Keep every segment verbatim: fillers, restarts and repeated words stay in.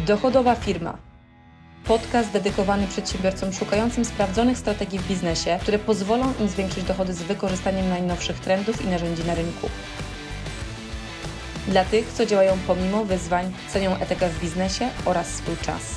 Dochodowa firma. Podcast dedykowany przedsiębiorcom szukającym sprawdzonych strategii w biznesie, które pozwolą im zwiększyć dochody z wykorzystaniem najnowszych trendów i narzędzi na rynku. Dla tych, co działają pomimo wyzwań, cenią etykę w biznesie oraz swój czas.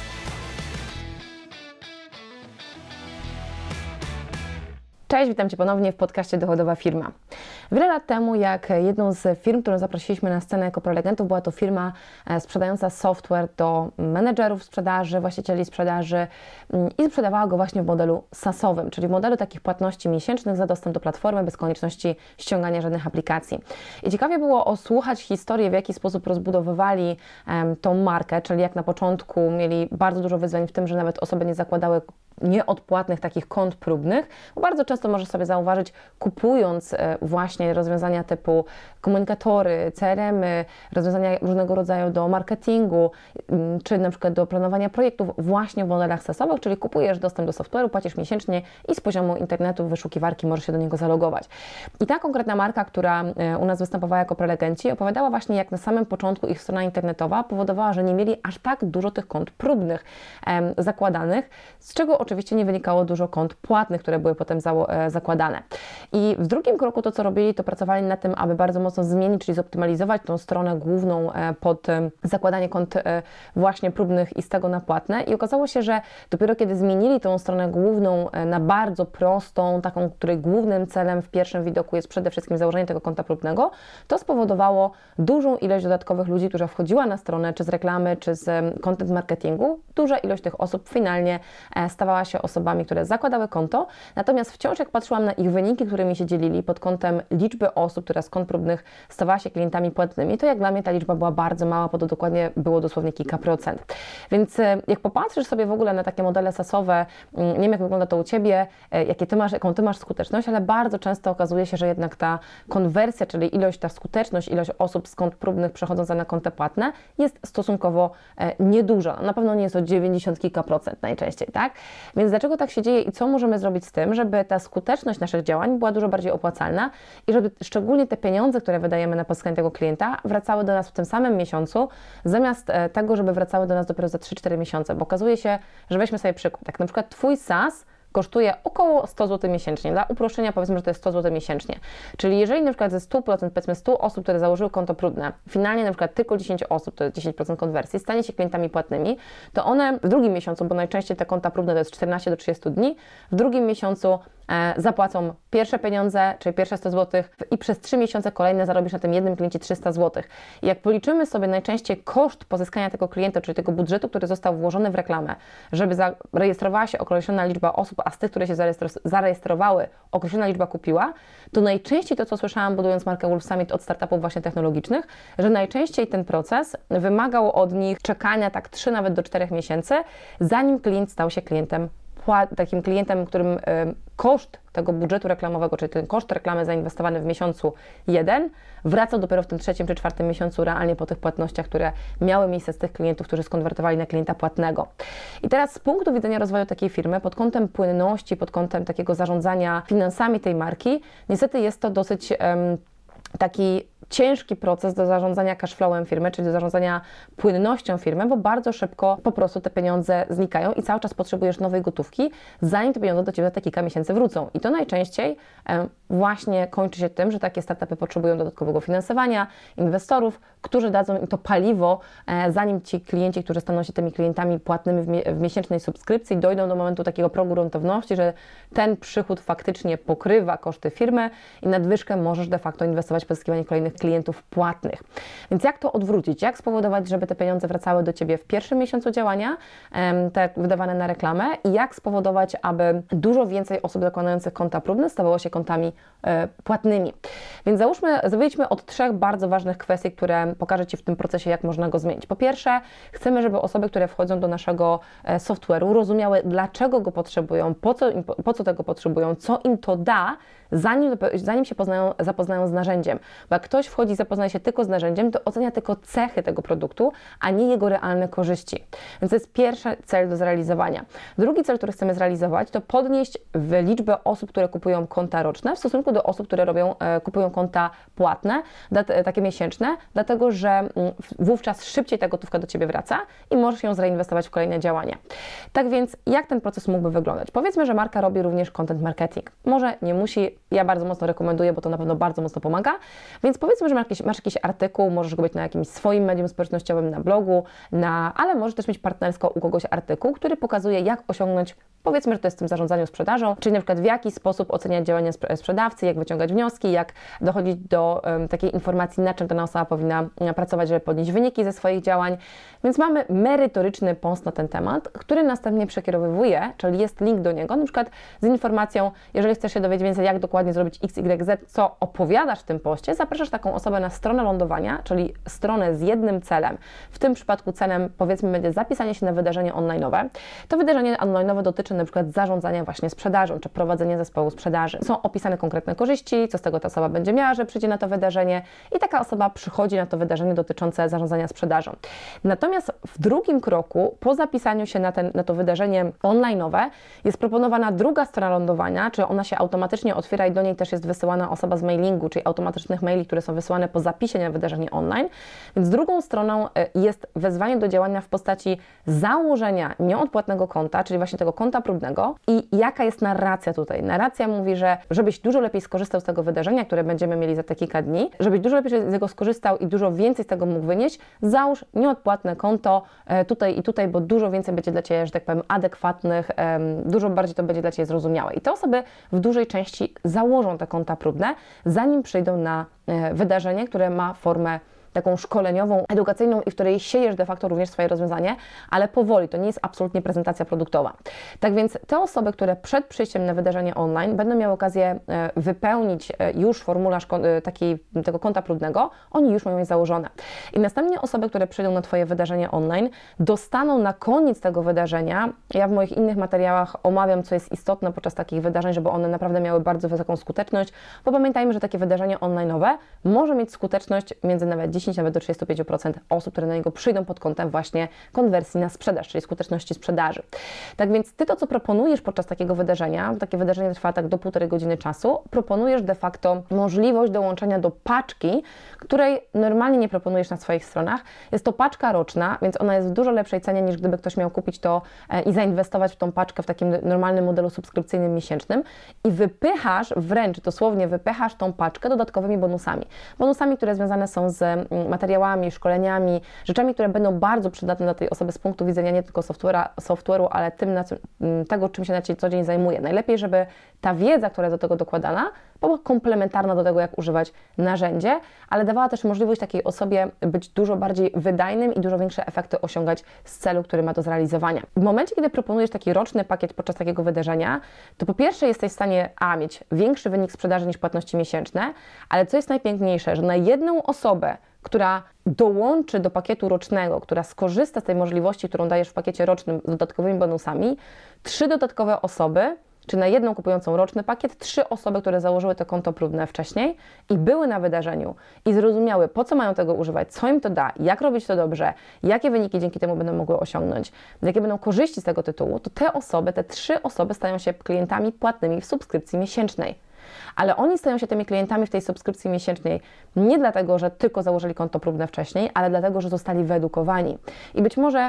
Cześć, witam Cię ponownie w podcaście Dochodowa Firma. Wiele lat temu, jak jedną z firm, którą zaprosiliśmy na scenę jako prelegentów, była to firma sprzedająca software do menedżerów sprzedaży, właścicieli sprzedaży i sprzedawała go właśnie w modelu SaaS-owym, czyli w modelu takich płatności miesięcznych za dostęp do platformy bez konieczności ściągania żadnych aplikacji. I ciekawie było osłuchać historię, w jaki sposób rozbudowywali um, tą markę, czyli jak na początku mieli bardzo dużo wyzwań w tym, że nawet osoby nie zakładały nieodpłatnych takich kont próbnych, bo bardzo często możesz sobie zauważyć, kupując właśnie rozwiązania typu komunikatory, C R M-y, rozwiązania różnego rodzaju do marketingu, czy na przykład do planowania projektów właśnie w modelach SaaS-owych, czyli kupujesz dostęp do software'u, płacisz miesięcznie i z poziomu internetu, wyszukiwarki możesz się do niego zalogować. I ta konkretna marka, która u nas występowała jako prelegenci, opowiadała właśnie, jak na samym początku ich strona internetowa powodowała, że nie mieli aż tak dużo tych kont próbnych em, zakładanych, z czego oczywiście nie wynikało dużo kont płatnych, które były potem zakładane. I w drugim kroku to, co robili, to pracowali nad tym, aby bardzo mocno zmienić, czyli zoptymalizować tą stronę główną pod zakładanie kont właśnie próbnych i z tego na płatne. I okazało się, że dopiero kiedy zmienili tą stronę główną na bardzo prostą, taką, której głównym celem w pierwszym widoku jest przede wszystkim założenie tego konta próbnego, to spowodowało dużą ilość dodatkowych ludzi, która wchodziła na stronę, czy z reklamy, czy z content marketingu. Duża ilość tych osób finalnie stawała się osobami, które zakładały konto, natomiast wciąż jak patrzyłam na ich wyniki, którymi się dzielili pod kątem liczby osób, która z kont próbnych stawała się klientami płatnymi, to jak dla mnie ta liczba była bardzo mała, bo to dokładnie było dosłownie kilka procent. Więc jak popatrzysz sobie w ogóle na takie modele SaaS-owe, nie wiem jak wygląda to u Ciebie, jakie ty masz, jaką Ty masz skuteczność, ale bardzo często okazuje się, że jednak ta konwersja, czyli ilość, ta skuteczność, ilość osób z kont próbnych przechodząca na konta płatne jest stosunkowo nieduża. Na pewno nie jest o dziewięćdziesiąt kilka procent najczęściej, tak? Więc dlaczego tak się dzieje i co możemy zrobić z tym, żeby ta skuteczność naszych działań była dużo bardziej opłacalna i żeby szczególnie te pieniądze, które wydajemy na pozyskanie tego klienta, wracały do nas w tym samym miesiącu, zamiast tego, żeby wracały do nas dopiero za trzy cztery miesiące, bo okazuje się, że weźmy sobie przykład, tak na przykład Twój SaaS kosztuje około sto złotych miesięcznie. Dla uproszczenia powiedzmy, że to jest sto złotych miesięcznie. Czyli jeżeli na przykład ze stu procent, powiedzmy stu osób, które założyły konto próbne, finalnie na przykład tylko dziesięć osób, to jest dziesięć procent konwersji, stanie się klientami płatnymi, to one w drugim miesiącu, bo najczęściej te konta próbne to jest czternaście do trzydziestu dni, w drugim miesiącu e, zapłacą pierwsze pieniądze, czyli pierwsze sto złotych i przez trzy miesiące kolejne zarobisz na tym jednym kliencie trzysta złotych. I jak policzymy sobie najczęściej koszt pozyskania tego klienta, czyli tego budżetu, który został włożony w reklamę, żeby zarejestrowała się określona liczba osób, a z tych, które się zarejestrowały, określona liczba kupiła, to najczęściej to, co słyszałam budując markę Wolf Summit od startupów właśnie technologicznych, że najczęściej ten proces wymagał od nich czekania tak trzy nawet do czterech miesięcy, zanim klient stał się klientem takim klientem, którym y, koszt tego budżetu reklamowego, czyli ten koszt reklamy zainwestowany w miesiącu jeden, wracał dopiero w tym trzecim czy czwartym miesiącu realnie po tych płatnościach, które miały miejsce z tych klientów, którzy skonwertowali na klienta płatnego. I teraz z punktu widzenia rozwoju takiej firmy, pod kątem płynności, pod kątem takiego zarządzania finansami tej marki, niestety jest to dosyć um, taki ciężki proces do zarządzania cashflowem firmy, czyli do zarządzania płynnością firmy, bo bardzo szybko po prostu te pieniądze znikają i cały czas potrzebujesz nowej gotówki, zanim te pieniądze do Ciebie za te kilka miesięcy wrócą. I to najczęściej e, właśnie kończy się tym, że takie startupy potrzebują dodatkowego finansowania, inwestorów, którzy dadzą im to paliwo, e, zanim ci klienci, którzy staną się tymi klientami płatnymi w, mie w miesięcznej subskrypcji, dojdą do momentu takiego progu rentowności, że ten przychód faktycznie pokrywa koszty firmy i nadwyżkę możesz de facto inwestować w pozyskiwanie kolejnych klientów płatnych. Więc jak to odwrócić? Jak spowodować, żeby te pieniądze wracały do Ciebie w pierwszym miesiącu działania, te wydawane na reklamę i jak spowodować, aby dużo więcej osób zakładających konta próbne stawało się kontami e, płatnymi. Więc załóżmy, wyjdźmy od trzech bardzo ważnych kwestii, które pokażę Ci w tym procesie, jak można go zmienić. Po pierwsze, chcemy, żeby osoby, które wchodzą do naszego e, software'u, rozumiały, dlaczego go potrzebują, po co, im, po co tego potrzebują, co im to da, zanim, zanim się poznają, zapoznają z narzędziem. Bo jak ktoś wchodzi i zapoznaje się tylko z narzędziem, to ocenia tylko cechy tego produktu, a nie jego realne korzyści. Więc to jest pierwszy cel do zrealizowania. Drugi cel, który chcemy zrealizować, to podnieść liczbę osób, które kupują konta roczne w stosunku do osób, które robią, e, kupują konta płatne, dat, e, takie miesięczne, dlatego że m, wówczas szybciej ta gotówka do Ciebie wraca i możesz ją zreinwestować w kolejne działania. Tak więc jak ten proces mógłby wyglądać? Powiedzmy, że marka robi również content marketing. Może nie musi, ja bardzo mocno rekomenduję, bo to na pewno bardzo mocno pomaga, więc powiedzmy, że masz jakiś, masz jakiś artykuł, możesz go mieć na jakimś swoim medium społecznościowym, na blogu, na, ale możesz też mieć partnersko u kogoś artykuł, który pokazuje, jak osiągnąć, powiedzmy, że to jest w tym zarządzaniu sprzedażą, czyli na przykład w jaki sposób oceniać działania sprzedawcy, jak wyciągać wnioski, jak dochodzić do um, takiej informacji, na czym dana osoba powinna pracować, żeby podnieść wyniki ze swoich działań. Więc mamy merytoryczny post na ten temat, który następnie przekierowywuje, czyli jest link do niego, na przykład z informacją, jeżeli chcesz się dowiedzieć więcej, jak dokładnie zrobić X, Y, Z, co opowiadasz w tym poście, zapraszasz taką osobę na stronę lądowania, czyli stronę z jednym celem. W tym przypadku celem, powiedzmy, będzie zapisanie się na wydarzenie online'owe. To wydarzenie online'owe dotyczy na przykład zarządzania właśnie sprzedażą, czy prowadzenia zespołu sprzedaży. Są opisane konkretne korzyści, co z tego ta osoba będzie miała, że przyjdzie na to wydarzenie i taka osoba przychodzi na to wydarzenie dotyczące zarządzania sprzedażą. Natomiast w drugim kroku, po zapisaniu się na, ten, na to wydarzenie online'owe, jest proponowana druga strona lądowania, czyli ona się automatycznie otwiera i do niej też jest wysyłana osoba z mailingu, czyli automatycznych maili, które są wysyłane po zapisie na wydarzenie online. Więc drugą stroną jest wezwanie do działania w postaci założenia nieodpłatnego konta, czyli właśnie tego konta próbnego. I jaka jest narracja tutaj? Narracja mówi, że żebyś dużo lepiej skorzystał z tego wydarzenia, które będziemy mieli za te kilka dni, żebyś dużo lepiej z niego skorzystał i dużo więcej z tego mógł wynieść, załóż nieodpłatne konto tutaj i tutaj, bo dużo więcej będzie dla Ciebie, że tak powiem, adekwatnych, dużo bardziej to będzie dla Ciebie zrozumiałe. I te osoby w dużej części założą te konta próbne, zanim przyjdą na wydarzenie, które ma formę taką szkoleniową, edukacyjną i w której siejesz de facto również swoje rozwiązanie, ale powoli, to nie jest absolutnie prezentacja produktowa. Tak więc te osoby, które przed przyjściem na wydarzenie online będą miały okazję wypełnić już formularz takiej, tego konta próbnego, oni już mają je założone. I następnie osoby, które przyjdą na Twoje wydarzenie online, dostaną na koniec tego wydarzenia, ja w moich innych materiałach omawiam, co jest istotne podczas takich wydarzeń, żeby one naprawdę miały bardzo wysoką skuteczność, bo pamiętajmy, że takie wydarzenie online'owe może mieć skuteczność między nawet dziesięć nawet do trzydziestu pięciu procent osób, które na niego przyjdą pod kątem właśnie konwersji na sprzedaż, czyli skuteczności sprzedaży. Tak więc Ty to, co proponujesz podczas takiego wydarzenia, takie wydarzenie trwa tak do półtorej godziny czasu, proponujesz de facto możliwość dołączenia do paczki, której normalnie nie proponujesz na swoich stronach. Jest to paczka roczna, więc ona jest w dużo lepszej cenie, niż gdyby ktoś miał kupić to i zainwestować w tą paczkę w takim normalnym modelu subskrypcyjnym miesięcznym i wypychasz, wręcz dosłownie wypychasz tą paczkę dodatkowymi bonusami. Bonusami, które związane są z materiałami, szkoleniami, rzeczami, które będą bardzo przydatne dla tej osoby z punktu widzenia nie tylko software'a, software'u, ale tym, na co, tego, czym się na co dzień zajmuje. Najlepiej, żeby ta wiedza, która jest do tego dokładana, była komplementarna do tego, jak używać narzędzie, ale dawała też możliwość takiej osobie być dużo bardziej wydajnym i dużo większe efekty osiągać z celu, który ma do zrealizowania. W momencie, kiedy proponujesz taki roczny pakiet podczas takiego wydarzenia, to po pierwsze jesteś w stanie a, mieć większy wynik sprzedaży niż płatności miesięczne, ale co jest najpiękniejsze, że na jedną osobę, która dołączy do pakietu rocznego, która skorzysta z tej możliwości, którą dajesz w pakiecie rocznym z dodatkowymi bonusami, trzy dodatkowe osoby, czy na jedną kupującą roczny pakiet, trzy osoby, które założyły to konto próbne wcześniej i były na wydarzeniu i zrozumiały, po co mają tego używać, co im to da, jak robić to dobrze, jakie wyniki dzięki temu będą mogły osiągnąć, jakie będą korzyści z tego tytułu, to te osoby, te trzy osoby stają się klientami płatnymi w subskrypcji miesięcznej. Ale oni stają się tymi klientami w tej subskrypcji miesięcznej nie dlatego, że tylko założyli konto próbne wcześniej, ale dlatego, że zostali wyedukowani. I być może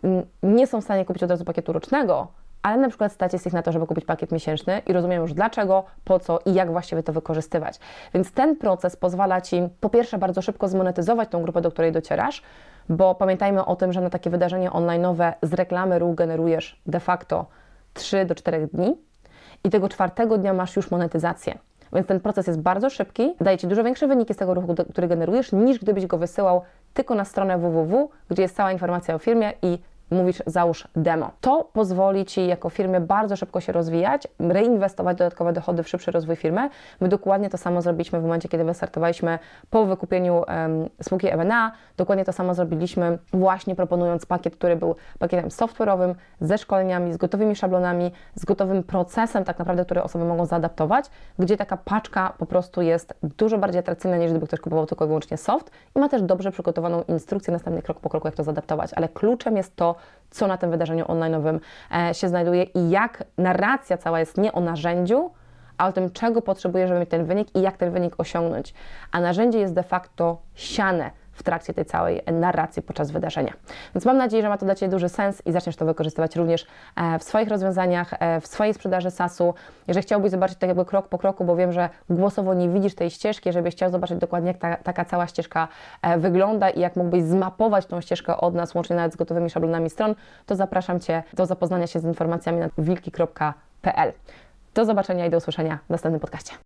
nie są w stanie kupić od razu pakietu rocznego, ale na przykład stać jest ich na to, żeby kupić pakiet miesięczny i rozumieją już dlaczego, po co i jak właściwie to wykorzystywać. Więc ten proces pozwala Ci po pierwsze bardzo szybko zmonetyzować tą grupę, do której docierasz, bo pamiętajmy o tym, że na takie wydarzenie online'owe z reklamy ruch generujesz de facto trzy do czterech dni i tego czwartego dnia masz już monetyzację. Więc ten proces jest bardzo szybki, daje Ci dużo większe wyniki z tego ruchu, który generujesz, niż gdybyś go wysyłał tylko na stronę www, gdzie jest cała informacja o firmie i mówisz załóż demo. To pozwoli Ci jako firmie bardzo szybko się rozwijać, reinwestować dodatkowe dochody w szybszy rozwój firmy. My dokładnie to samo zrobiliśmy w momencie, kiedy wystartowaliśmy po wykupieniu um, spółki M and A. Dokładnie to samo zrobiliśmy właśnie proponując pakiet, który był pakietem software'owym, ze szkoleniami, z gotowymi szablonami, z gotowym procesem tak naprawdę, który osoby mogą zaadaptować, gdzie taka paczka po prostu jest dużo bardziej atrakcyjna, niż gdyby ktoś kupował tylko i wyłącznie soft i ma też dobrze przygotowaną instrukcję, następny krok po kroku, jak to zaadaptować. Ale kluczem jest to, co na tym wydarzeniu online'owym e, się znajduje i jak narracja cała jest nie o narzędziu, a o tym, czego potrzebujesz, żeby mieć ten wynik i jak ten wynik osiągnąć. A narzędzie jest de facto siane w trakcie tej całej narracji podczas wydarzenia. Więc mam nadzieję, że ma to dla Ciebie duży sens i zaczniesz to wykorzystywać również w swoich rozwiązaniach, w swojej sprzedaży sasu. Jeżeli chciałbyś zobaczyć tak jakby krok po kroku, bo wiem, że głosowo nie widzisz tej ścieżki, żebyś chciał zobaczyć dokładnie, jak ta, taka cała ścieżka wygląda i jak mógłbyś zmapować tą ścieżkę od nas, łącznie nawet z gotowymi szablonami stron, to zapraszam Cię do zapoznania się z informacjami na wilki kropka p l. Do zobaczenia i do usłyszenia w następnym podcaście.